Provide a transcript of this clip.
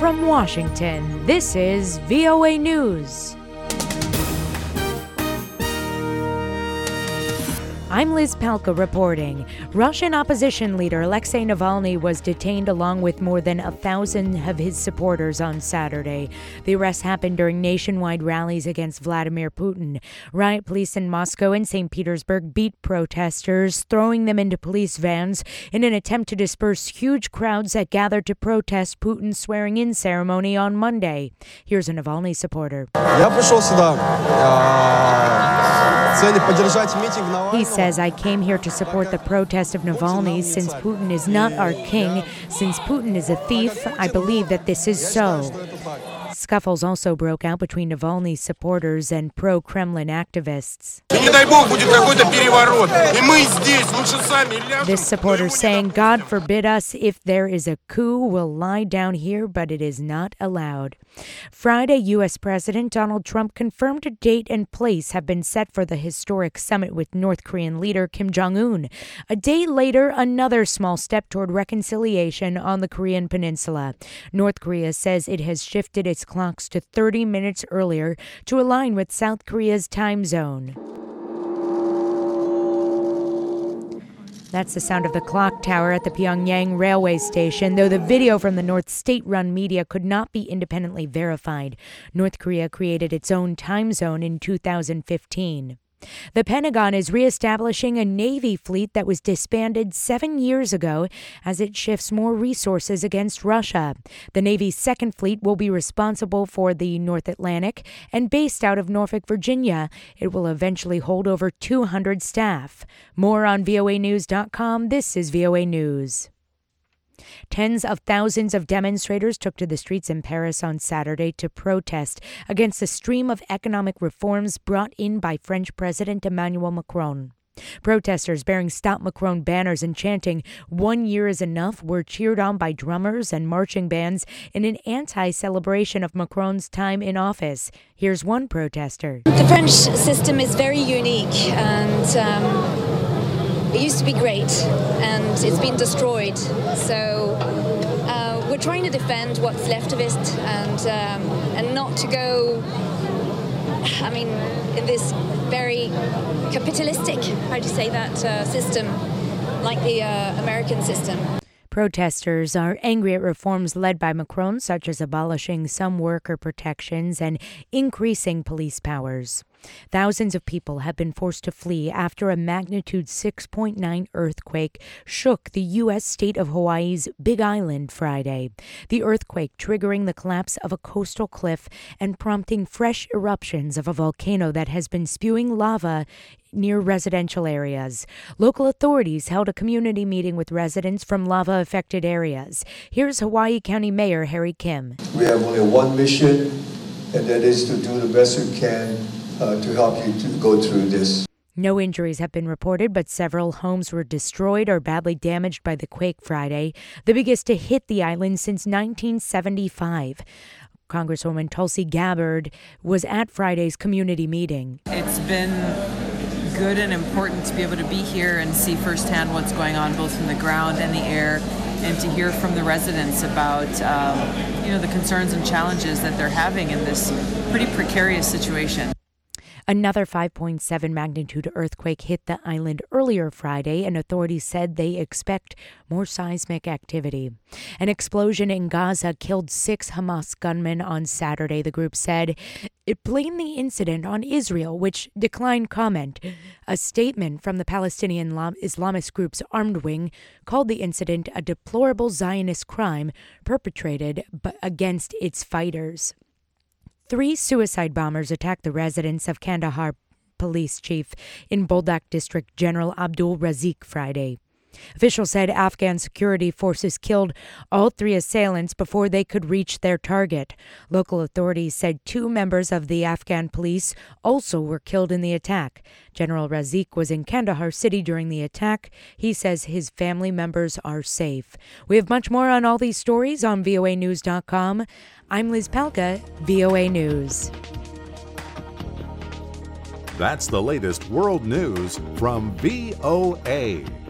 from Washington, this is VOA News. I'm Liz Palka reporting. Russian opposition leader Alexei Navalny was detained along with more than 1,000 of his supporters on Saturday. The arrest happened during nationwide rallies against Vladimir Putin. Riot police in Moscow and St. Petersburg beat protesters, throwing them into police vans in an attempt to disperse huge crowds that gathered to protest Putin's swearing-in ceremony on Monday. Here's a Navalny supporter. He says, I came here to support the protest of Navalny since Putin is not our king. Since Putin is a thief, I believe that this is so. Scuffles also broke out between Navalny's supporters and pro-Kremlin activists. This supporter saying, God forbid us, if there is a coup, we'll lie down here, but it is not allowed. Friday, U.S. President Donald Trump confirmed a date and place have been set for the historic summit with North Korean leader Kim Jong-un. A day later, another small step toward reconciliation on the Korean peninsula. North Korea says it has shifted its clocks to 30 minutes earlier to align with South Korea's time zone. That's the sound of the clock tower at the Pyongyang railway station, though the video from the North state-run media could not be independently verified. North Korea created its own time zone in 2015. The Pentagon is reestablishing a Navy fleet that was disbanded 7 years ago as it shifts more resources against Russia. The Navy's second fleet will be responsible for the North Atlantic and based out of Norfolk, Virginia. It will eventually hold over 200 staff. More on voanews.com. This is VOA News. Tens of thousands of demonstrators took to the streets in Paris on Saturday to protest against the stream of economic reforms brought in by French President Emmanuel Macron. Protesters bearing Stop Macron banners and chanting, 1 year is enough, were cheered on by drummers and marching bands in an anti-celebration of Macron's time in office. Here's one protester. The French system is very unique and it used to be great, and it's been destroyed. So we're trying to defend what's left of it, and not to go, in this very capitalistic, how do you say that, system, like the American system. Protesters are angry at reforms led by Macron, such as abolishing some worker protections and increasing police powers. Thousands of people have been forced to flee after a magnitude 6.9 earthquake shook the U.S. state of Hawaii's Big Island Friday. The earthquake triggering the collapse of a coastal cliff and prompting fresh eruptions of a volcano that has been spewing lava near residential areas. Local authorities held a community meeting with residents from lava-affected areas. Here's Hawaii County Mayor Harry Kim. We have only one mission, and that is to do the best we can to help you to go through this. No injuries have been reported, but several homes were destroyed or badly damaged by the quake Friday, the biggest to hit the island since 1975. Congresswoman Tulsi Gabbard was at Friday's community meeting. It's been good and important to be able to be here and see firsthand what's going on, both from the ground and the air, and to hear from the residents about the concerns and challenges that they're having in this pretty precarious situation. Another 5.7 magnitude earthquake hit the island earlier Friday, and authorities said they expect more seismic activity. An explosion in Gaza killed 6 Hamas gunmen on Saturday, the group said. It blamed the incident on Israel, which declined comment. A statement from the Palestinian Islamist group's armed wing called the incident a deplorable Zionist crime perpetrated against its fighters. 3 suicide bombers attacked the residence of Kandahar police chief in Boldak district General Abdul Razik Friday. Officials said Afghan security forces killed all 3 assailants before they could reach their target. Local authorities said 2 members of the Afghan police also were killed in the attack. General Razik was in Kandahar city during the attack. He says his family members are safe. We have much more on all these stories on voanews.com. I'm Liz Palka, VOA News. That's the latest world news from VOA.